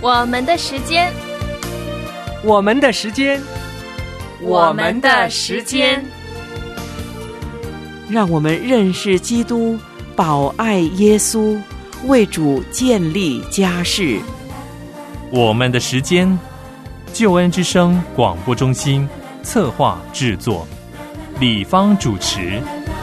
我们的时间， 我们的时间， 我们的时间， 让我们认识基督，保爱耶稣，为主建立家室。 我们的时间，救恩之声广播中心策划制作，李芳主持。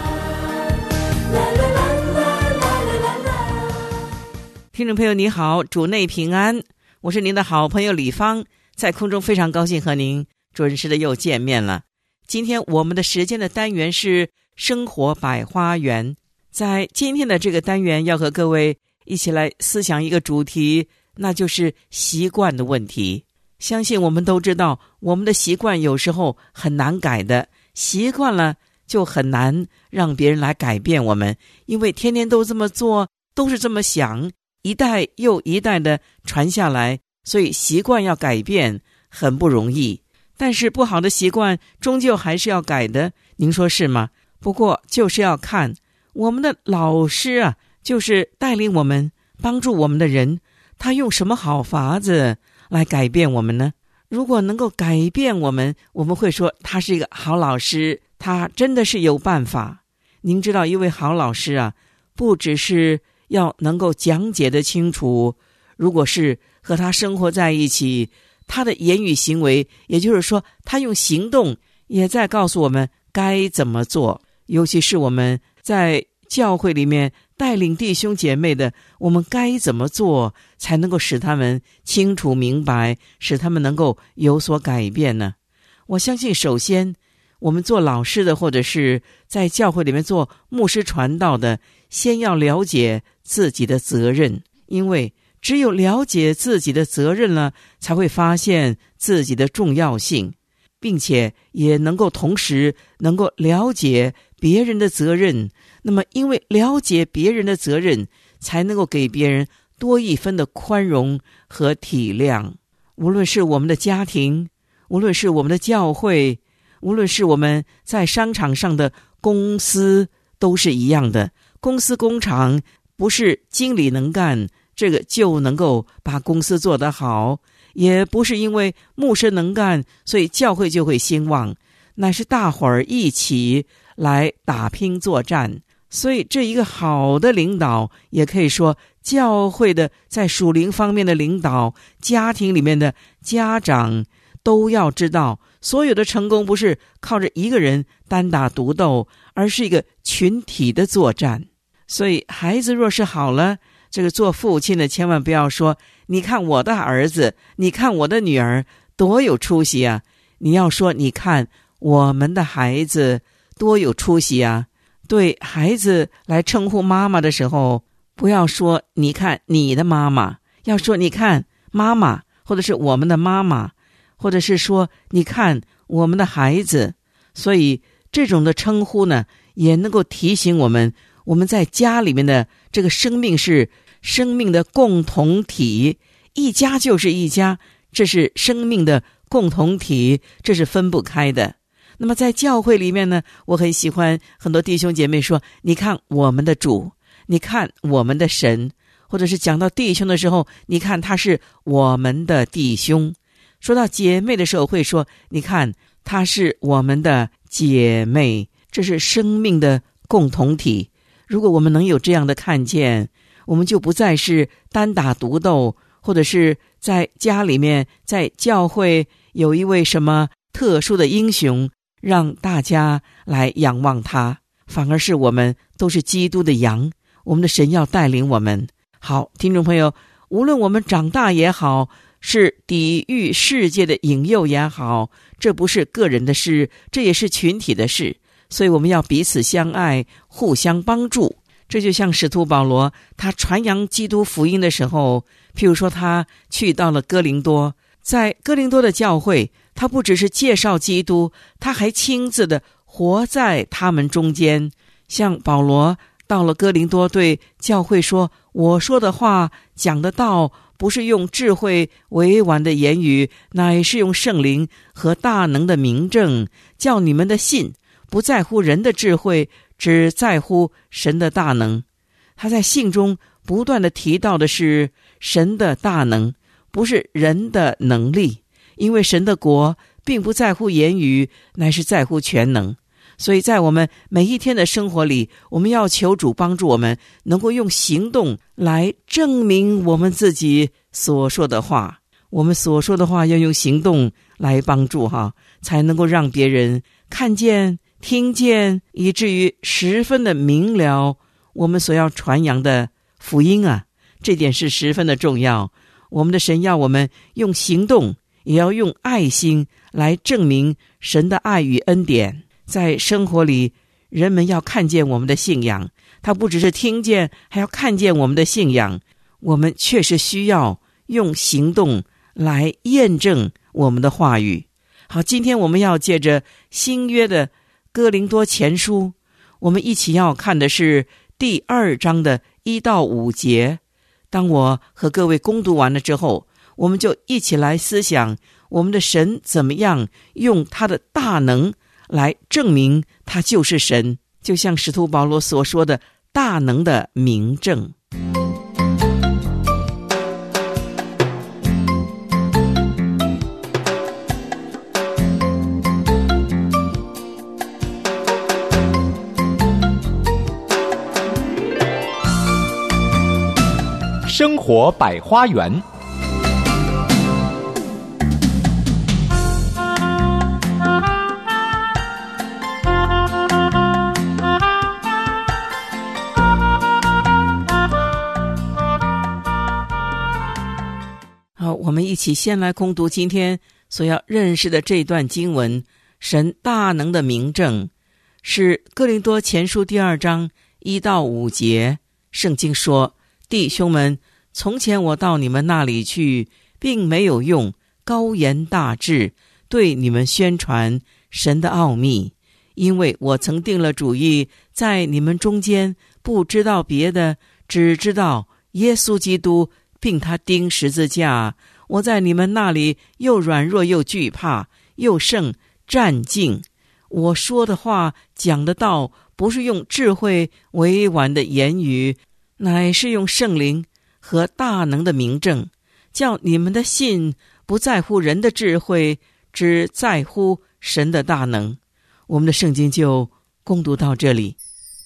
听众朋友你好，主内平安，我是您的好朋友李芳，在空中非常高兴和您准时的又见面了。今天我们的时间的单元是生活百花园，在今天的这个单元要和各位一起来思想一个主题，那就是习惯的问题。相信我们都知道，我们的习惯有时候很难改的，习惯了就很难让别人来改变我们，因为天天都这么做，都是这么想，一代又一代的传下来，所以习惯要改变很不容易。但是不好的习惯终究还是要改的，您说是吗？不过就是要看我们的老师啊，就是带领我们帮助我们的人，他用什么好法子来改变我们呢？如果能够改变我们，我们会说他是一个好老师，他真的是有办法。您知道一位好老师啊，不只是要能够讲解得清楚，如果是和他生活在一起，他的言语行为，也就是说他用行动也在告诉我们该怎么做。尤其是我们在教会里面带领弟兄姐妹的，我们该怎么做才能够使他们清楚明白，使他们能够有所改变呢？我相信首先我们做老师的，或者是在教会里面做牧师传道的，先要了解自己的责任，因为只有了解自己的责任了，才会发现自己的重要性，并且也能够同时能够了解别人的责任。那么因为了解别人的责任，才能够给别人多一分的宽容和体谅。无论是我们的家庭，无论是我们的教会，无论是我们在商场上的公司，都是一样的。公司工厂不是经理能干，这个就能够把公司做得好，也不是因为牧师能干，所以教会就会兴旺，乃是大伙儿一起来打拼作战。所以这一个好的领导，也可以说教会的在属灵方面的领导，家庭里面的家长都要知道，所有的成功不是靠着一个人单打独斗，而是一个群体的作战。所以孩子若是好了，这个做父亲的千万不要说你看我的儿子，你看我的女儿多有出息啊，你要说你看我们的孩子多有出息啊。对孩子来称呼妈妈的时候，不要说你看你的妈妈，要说你看妈妈，或者是我们的妈妈，或者是说你看我们的孩子。所以这种的称呼呢，也能够提醒我们，我们在家里面的这个生命是生命的共同体，一家就是一家，这是生命的共同体，这是分不开的。那么在教会里面呢，我很喜欢很多弟兄姐妹说你看我们的主，你看我们的神，或者是讲到弟兄的时候，你看他是我们的弟兄。说到姐妹的时候会说你看他是我们的姐妹，这是生命的共同体。如果我们能有这样的看见，我们就不再是单打独斗，或者是在家里面在教会有一位什么特殊的英雄让大家来仰望他，反而是我们都是基督的羊，我们的神要带领我们。好，听众朋友，无论我们长大也好，是抵御世界的引诱也好，这不是个人的事，这也是群体的事，所以我们要彼此相爱，互相帮助。这就像使徒保罗，他传扬基督福音的时候，譬如说他去到了哥林多，在哥林多的教会，他不只是介绍基督，他还亲自的活在他们中间。像保罗到了哥林多，对教会说，我说的话讲的道，不是用智慧委婉的言语，乃是用圣灵和大能的明证，叫你们的信不在乎人的智慧，只在乎神的大能。他在信中不断的提到的是神的大能， 不是人的能力，因为神的国并不在乎言语，乃是在乎全能。所以在我们每一天的生活里，我们要求主帮助我们能够用行动来证明我们自己所说的话。我们所说的话要用行动来帮助才能够让别人看见听见，以至于十分的明了我们所要传扬的福音这点是十分的重要。我们的神要我们用行动，也要用爱心来证明神的爱与恩典。在生活里，人们要看见我们的信仰，他不只是听见，还要看见我们的信仰。我们确实需要用行动来验证我们的话语。好，今天我们要借着新约的哥林多前书，我们一起要看的是第2章的1到5节。当我和各位攻读完了之后，我们就一起来思想我们的神怎么样用他的大能来证明他就是神，就像使徒保罗所说的大能的明证。 生活百花园。 好，我们一起先来攻读今天所要认识的这段经文，神大能的明证，是哥林多前书第2章1到5节。圣经说，弟兄们，从前我到你们那里去，并没有用高言大志对你们宣传神的奥秘，因为我曾定了主意，在你们中间不知道别的，只知道耶稣基督并他钉十字架。我在你们那里又软弱又惧怕，又甚战兢。我说的话讲的道，不是用智慧委婉的言语，乃是用圣灵和大能的明证，叫你们的信不在乎人的智慧，只在乎神的大能。我们的圣经就攻读到这里。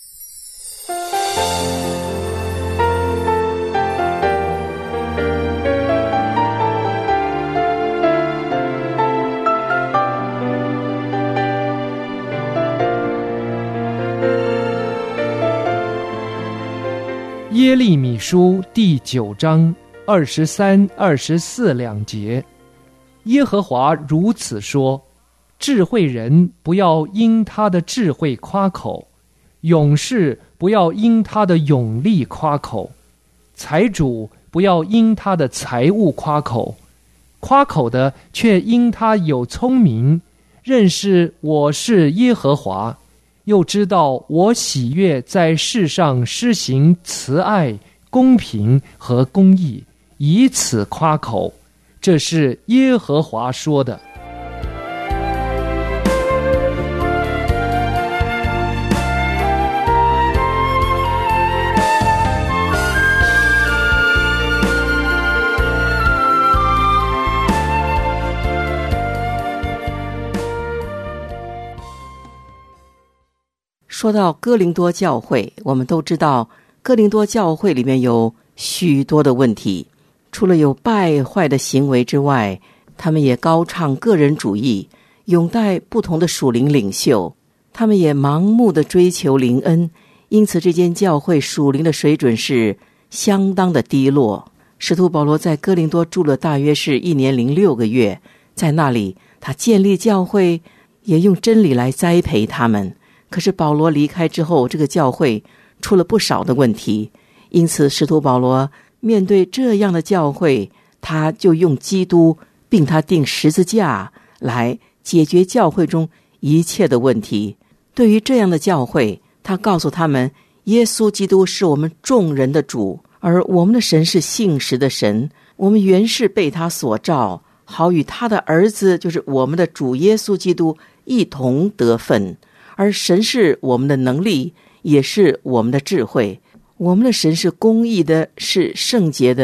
耶利米书第9章23、24两节，耶和华如此说：智慧人不要因他的智慧夸口，勇士不要因他的勇力夸口，财主不要因他的财物夸口，夸口的却因他有聪明，认识我是耶和华，又知道我喜悦在世上施行慈爱、公平和公义，以此夸口。这是耶和华说的。 说到哥林多教会，我们都知道哥林多教会里面有许多的问题，除了有败坏的行为之外，他们也高唱个人主义，拥戴不同的属灵领袖，他们也盲目的追求灵恩，因此这间教会属灵的水准是相当的低落。使徒保罗在哥林多住了大约是1年06个月，在那里他建立教会，也用真理来栽培他们。可是保罗离开之后，这个教会出了不少的问题，因此使徒保罗面对这样的教会，他就用基督并他钉十字架来解决教会中一切的问题。对于这样的教会，他告诉他们，耶稣基督是我们众人的主，而我们的神是信实的神，我们原是被他所召，好与他的儿子，就是我们的主耶稣基督一同得分。而神是我们的能力，也是我们的智慧。我们的神是公义的，是圣洁的，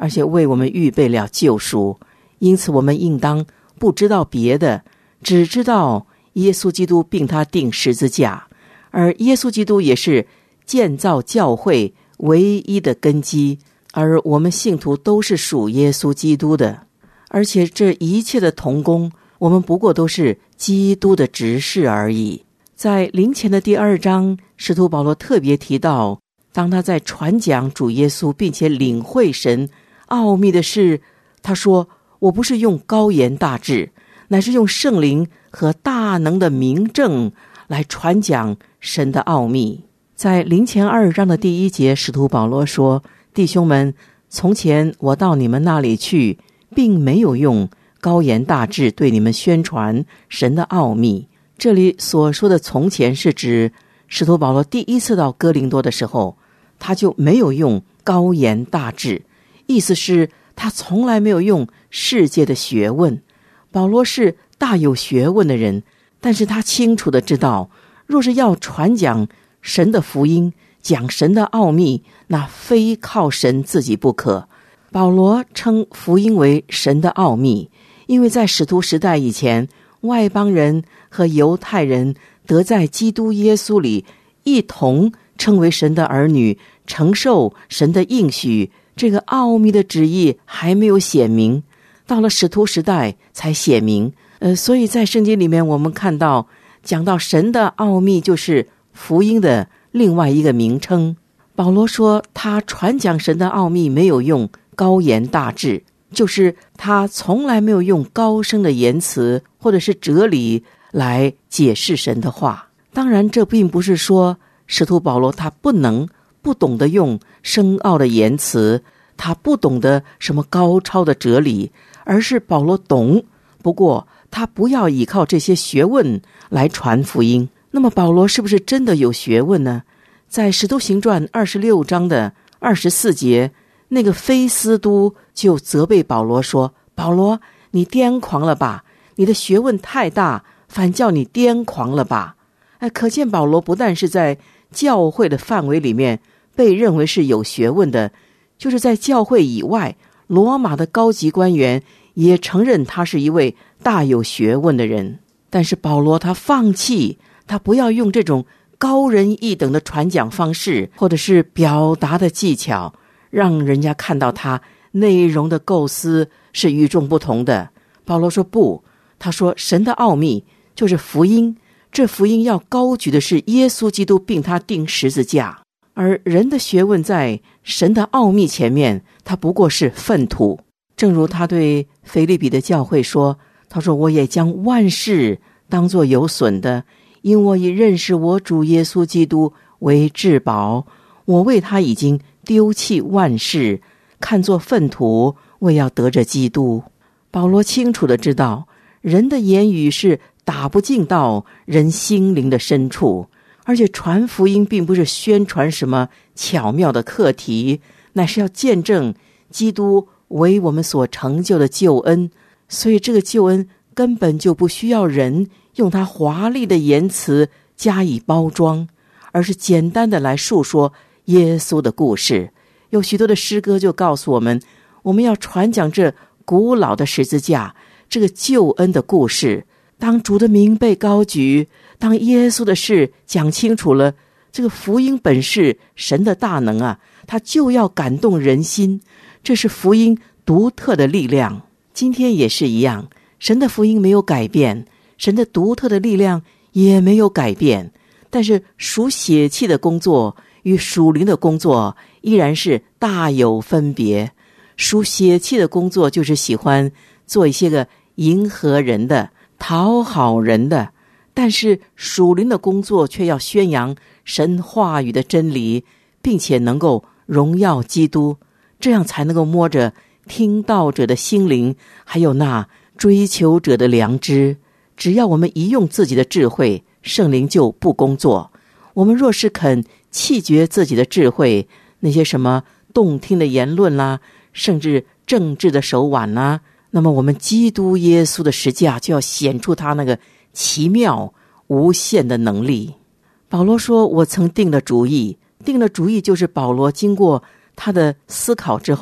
而且为我们预备了救赎。因此我们应当不知道别的，只知道耶稣基督并他钉十字架，而耶稣基督也是建造教会唯一的根基，而我们信徒都是属耶稣基督的。而且这一切的同工，我们不过都是基督的执事而已。在灵前的第2章，使徒保罗特别提到，当他在传讲主耶稣并且领会神奥秘的事，他说，我不是用高言大志，乃是用圣灵和大能的明证来传讲神的奥秘。在灵前2章的第1节，使徒保罗说，弟兄们，从前我到你们那里去，并没有用高言大志对你们宣传神的奥秘。这里所说的从前是指使徒保罗第一次到哥林多的时候，他就没有用高言大志，意思是他从来没有用世界的学问。保罗是大有学问的人，但是他清楚地知道，若是要传讲神的福音，讲神的奥秘，那非靠神自己不可。保罗称福音为神的奥秘，因为在使徒时代以前，外邦人和犹太人得在基督耶稣里一同称为神的儿女，承受神的应许，这个奥秘的旨意还没有显明，到了使徒时代才显明。所以在圣经里面我们看到，讲到神的奥秘就是福音的另外一个名称。保罗说他传讲神的奥秘没有用高言大志，就是他从来没有用高深的言辞或者是哲理来解释神的话。当然这并不是说使徒保罗他不懂得用深奥的言辞，他不懂得什么高超的哲理，而是保罗懂，不过他不要依靠这些学问来传福音。那么保罗是不是真的有学问呢？在使徒行传26章的24节，那个非斯都就责备保罗说，保罗，你癫狂了吧，你的学问太大，反叫你癫狂了吧。可见保罗不但是在教会的范围里面被认为是有学问的，就是在教会以外，罗马的高级官员也承认他是一位大有学问的人。但是保罗他放弃，他不要用这种高人一等的传讲方式或者是表达的技巧，让人家看到他内容的构思是与众不同的。保罗说不，他说神的奥秘就是福音，这福音要高举的是耶稣基督并他钉十字架，而人的学问在神的奥秘前面，他不过是粪土。正如他对腓立比的教会说，他说我也将万事当作有损的，因我已认识我主耶稣基督为至宝，我为他已经丢弃万事，看作粪土，为要得着基督。保罗清楚地知道，人的言语是打不进到人心灵的深处，而且传福音并不是宣传什么巧妙的课题，乃是要见证基督为我们所成就的救恩。所以这个救恩根本就不需要人用他华丽的言辞加以包装，而是简单的来述说耶稣的故事。有许多的诗歌就告诉我们，我们要传讲这古老的十字架，这个救恩的故事。当主的名被高举，当耶稣的事讲清楚了，这个福音本是神的大能啊，它就要感动人心，这是福音独特的力量。今天也是一样，神的福音没有改变，神的独特的力量也没有改变，但是属血气的工作与属灵的工作依然是大有分别。属血气的工作就是喜欢做一些个迎合人的、讨好人的，但是属灵的工作却要宣扬神话语的真理，并且能够荣耀基督，这样才能够摸着听道者的心灵，还有那追求者的良知。只要我们一用自己的智慧，圣灵就不工作。我们若是肯弃绝自己的智慧，那些什么动听的言论啦，甚至政治的手腕啦，那么我们基督耶稣的十字架就要显出他那个奇妙无限的能力。保罗说，我曾定了主意就是保罗经过他的思考之后，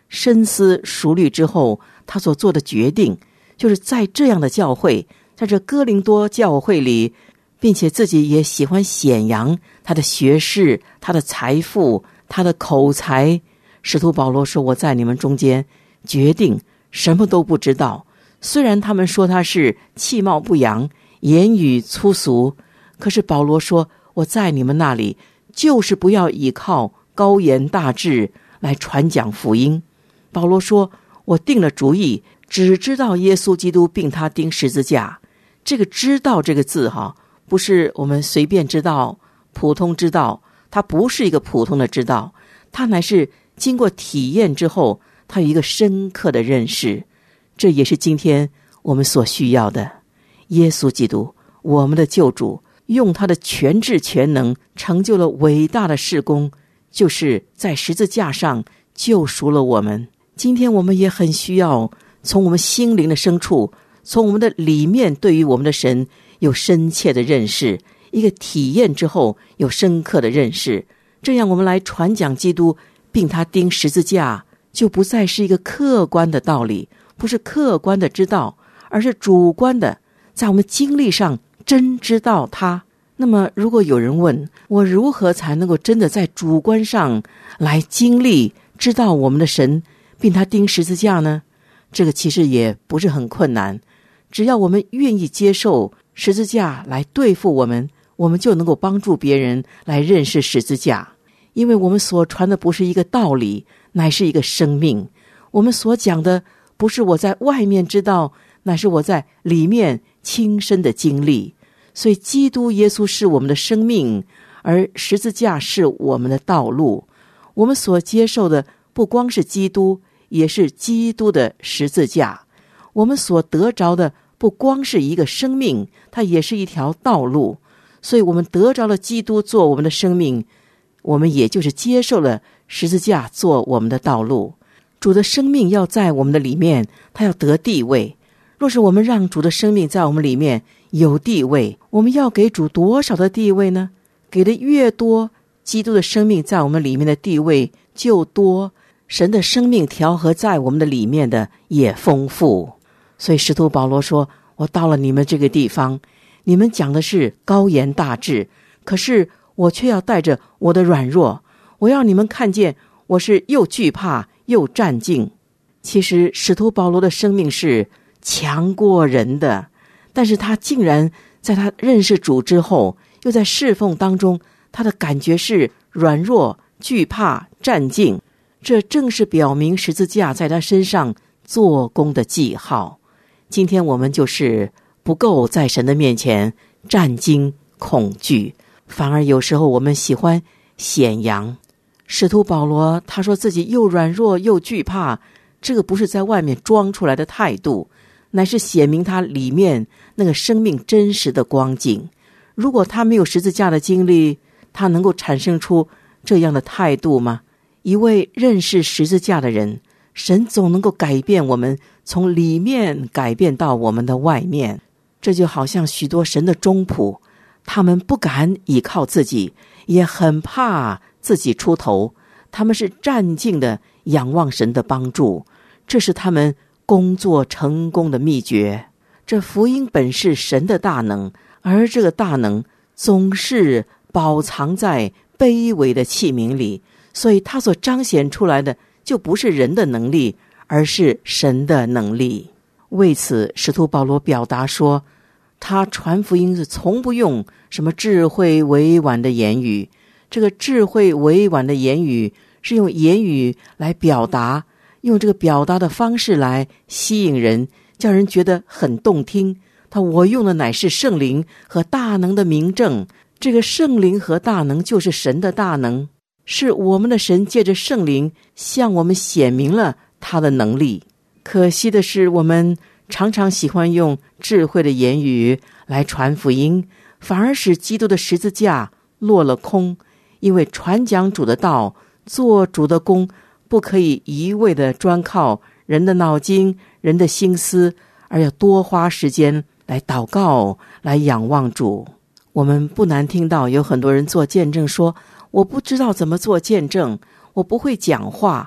深思熟虑之后，他所做的决定，就是在这样的教会，在这哥林多教会里，并且自己也喜欢显扬他的学识、他的财富、他的口才。使徒保罗说，我在你们中间决定什么都不知道。虽然他们说他是气貌不扬，言语粗俗，可是保罗说，我在你们那里就是不要依靠高言大志来传讲福音。保罗说，我定了主意，只知道耶稣基督并他钉十字架。这个知道这个字不是我们随便知道、普通知道，它不是一个普通的知道，它乃是经过体验之后，它有一个深刻的认识。这也是今天我们所需要的。耶稣基督，我们的救主，用他的全智全能成就了伟大的事工，就是在十字架上救赎了我们。今天我们也很需要从我们心灵的深处，从我们的里面，对于我们的神有深切的认识，一个体验之后有深刻的认识，这样我们来传讲基督并他钉十字架，就不再是一个客观的道理，不是客观的知道，而是主观的在我们经历上真知道他。那么如果有人问我，如何才能够真的在主观上来经历知道我们的神并他钉十字架呢？这个其实也不是很困难，只要我们愿意接受十字架来对付我们，我们就能够帮助别人来认识十字架。因为我们所传的不是一个道理，乃是一个生命。我们所讲的不是我在外面知道，乃是我在里面亲身的经历。所以基督耶稣是我们的生命，而十字架是我们的道路。我们所接受的不光是基督，也是基督的十字架。我们所得着的不光是一个生命，它也是一条道路。所以我们得着了基督做我们的生命，我们也就是接受了十字架做我们的道路。主的生命要在我们的里面，他要得地位。若是我们让主的生命在我们里面有地位，我们要给主多少的地位呢？给的越多，基督的生命在我们里面的地位就多，神的生命调和在我们的里面的也丰富。所以使徒保罗说，我到了你们这个地方，你们讲的是高言大志，可是我却要带着我的软弱，我要你们看见我是又惧怕又战兢。其实使徒保罗的生命是强过人的，但是他竟然在他认识主之后，又在侍奉当中，他的感觉是软弱、惧怕、战兢。这正是表明十字架在他身上做工的记号。今天我们就是不够在神的面前战兢恐惧，反而有时候我们喜欢显扬。使徒保罗他说自己又软弱又惧怕，这个不是在外面装出来的态度，乃是显明他里面那个生命真实的光景。如果他没有十字架的经历，他能够产生出这样的态度吗？一位认识十字架的人，神总能够改变我们，从里面改变到我们的外面。这就好像许多神的忠仆，他们不敢依靠自己，也很怕自己出头，他们是战兢的仰望神的帮助，这是他们工作成功的秘诀。这福音本是神的大能，而这个大能总是宝藏在卑微的器皿里，所以他所彰显出来的就不是人的能力，而是神的能力。为此使徒保罗表达说，他传福音是从不用什么智慧委婉的言语。这个智慧委婉的言语是用言语来表达，用这个表达的方式来吸引人，叫人觉得很动听。我用的乃是圣灵和大能的明证，这个圣灵和大能就是神的大能，是我们的神借着圣灵向我们显明了他的能力。可惜的是，我们常常喜欢用智慧的言语来传福音，反而使基督的十字架落了空。因为传讲主的道，做主的工，不可以一味的专靠人的脑筋、人的心思，而要多花时间来祷告，来仰望主。我们不难听到有很多人做见证说，我不知道怎么做见证，我不会讲话，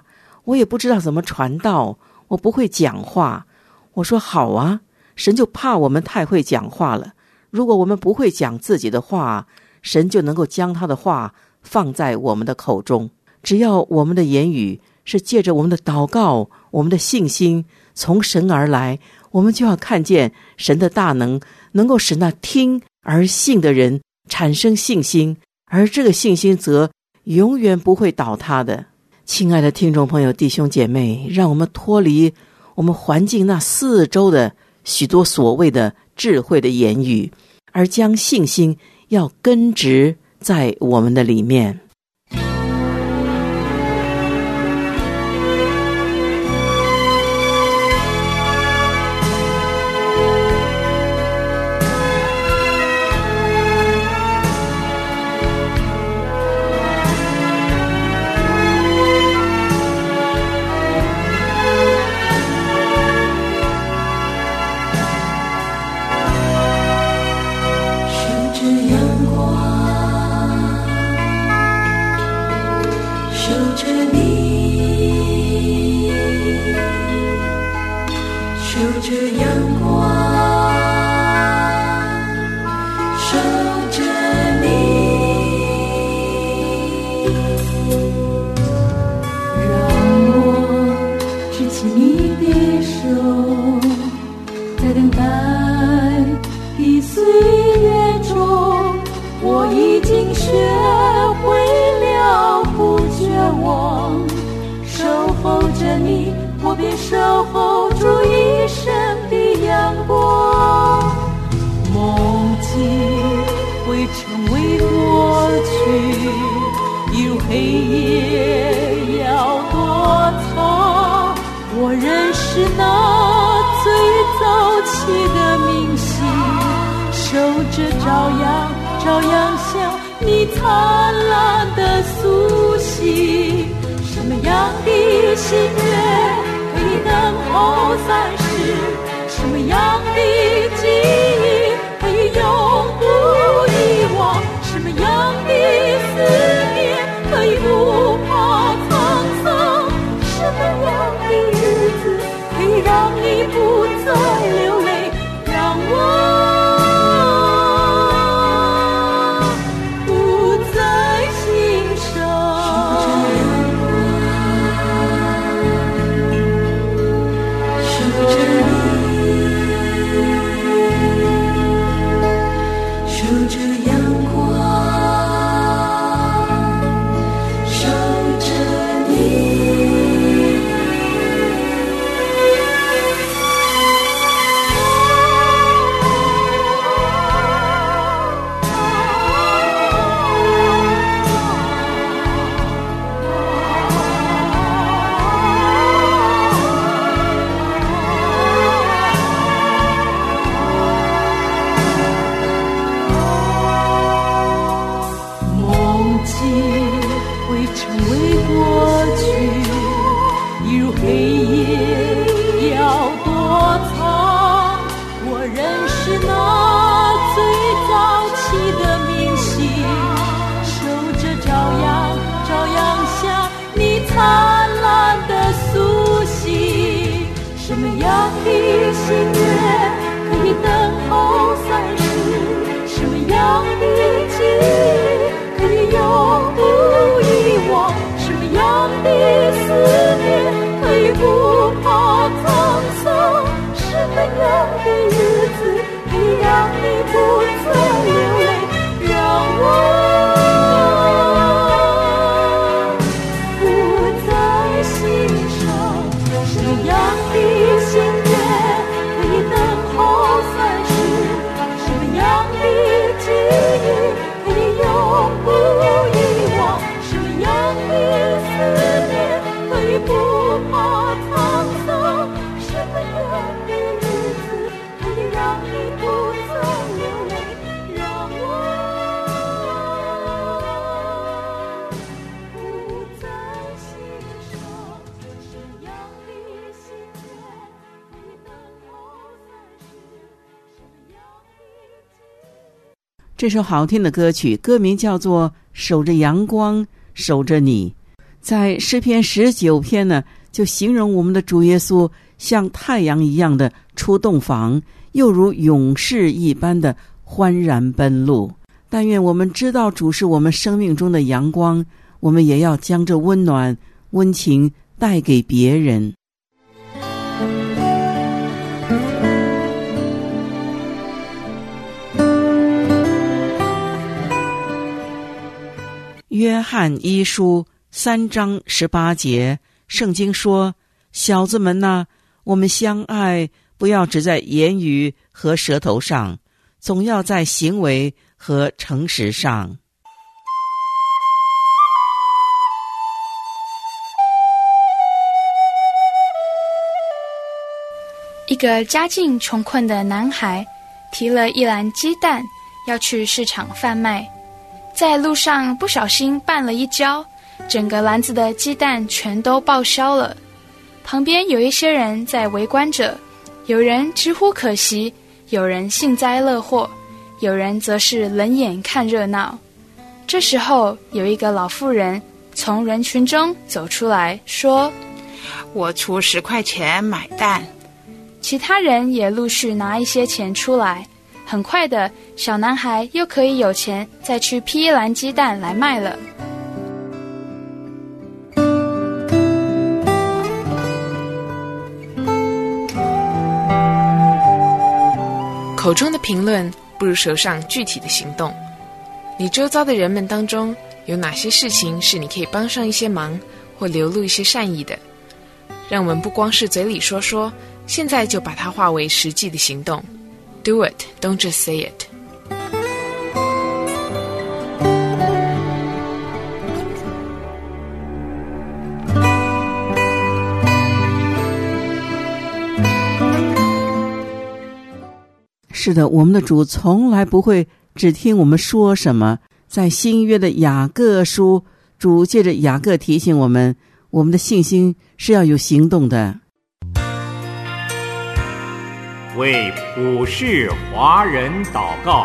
我也不知道怎么传道，我不会讲话。我说好啊，神就怕我们太会讲话了。如果我们不会讲自己的话，神就能够将他的话放在我们的口中。只要我们的言语是借着我们的祷告，我们的信心从神而来，我们就要看见神的大能，能够使那听而信的人产生信心，而这个信心则永远不会倒塌的。亲爱的听众朋友、弟兄姐妹，让我们脱离我们环境那四周的许多所谓的智慧的言语，而将信心要根植在我们的里面。这首好听的歌曲，歌名叫做《守着阳光，守着你》。 在诗篇19篇呢，就形容我们的主耶稣像太阳一样的出洞房，又如勇士一般的欢然奔路。但愿我们知道主是我们生命中的阳光，我们也要将这温暖温情带给别人。约翰一书3章18节，圣经说：小子们哪，我们相爱，不要只在言语和舌头上，总要在行为和诚实上。 一个家境穷困的男孩提了一篮鸡蛋要去市场贩卖，在路上不小心绊了一跤，整个篮子的鸡蛋全都报销了。旁边有一些人在围观着，有人直呼可惜，有人幸灾乐祸，有人则是冷眼看热闹。这时候有一个老妇人从人群中走出来说： 我出10块钱买蛋。 其他人也陆续拿一些钱出来，很快的，小男孩又可以有钱再去批一篮鸡蛋来卖了。 口中的评论不如手上具体的行动。你周遭的人们当中，有哪些事情是你可以帮上一些忙或流露一些善意的？让我们不光是嘴里说说，现在就把它化为实际的行动。 Do it, don't just say it。 是的，我们的主从来不会只听我们说什么。在新约的雅各书，主借着雅各提醒我们，我们的信心是要有行动的。 为普世华人祷告。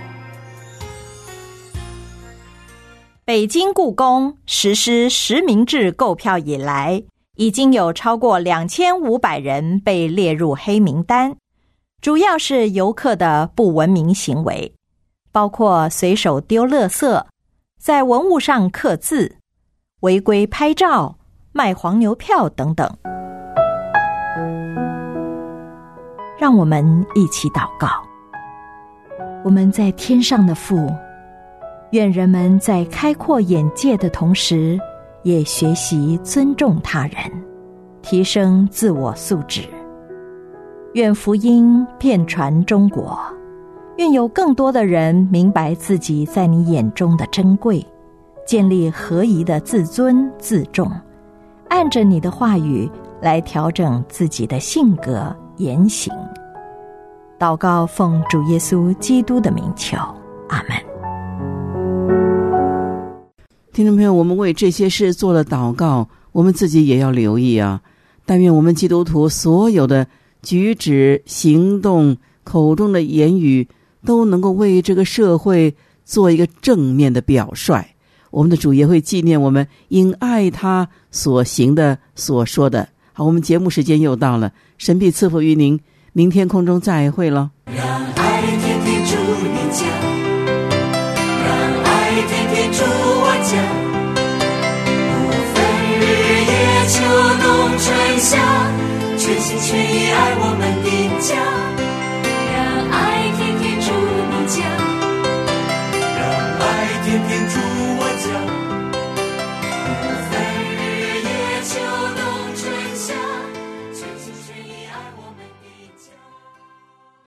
北京故宫实施实名制购票以来，已经有超过2500人被列入黑名单，主要是游客的不文明行为，包括随手丢垃圾、在文物上刻字、违规拍照、卖黄牛票等等。让我们一起祷告。我们在天上的父，愿人们在开阔眼界的同时，也学习尊重他人，提升自我素质。愿福音遍传中国，愿有更多的人明白自己在你眼中的珍贵，建立合宜的自尊自重，按着你的话语来调整自己的性格言行。祷告奉主耶稣基督的名求，阿们。 听众朋友，我们为这些事做了祷告，我们自己也要留意啊。但愿我们基督徒所有的举止、行动、口中的言语，都能够为这个社会做一个正面的表率。我们的主也会纪念我们因爱他所行的、所说的。好，我们节目时间又到了，神必赐福于您，明天空中再会了。 让爱天天住你家，让爱天天住我家，不分日夜秋冬春夏，全心全意爱我们的家。让爱天天住你家，让爱天天住